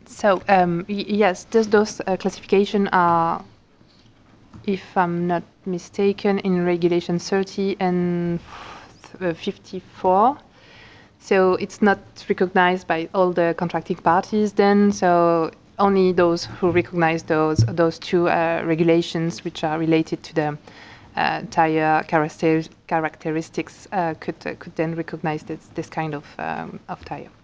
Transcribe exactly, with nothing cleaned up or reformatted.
So um, y yes, those, those uh, classification are, if I'm not mistaken, in Regulation thirty and fifty-four. So it's not recognized by all the contracting parties then. So only those who recognize those those two uh, regulations, which are related to the uh, tire character characteristics, uh, could uh, could then recognize this this kind of um, of tire.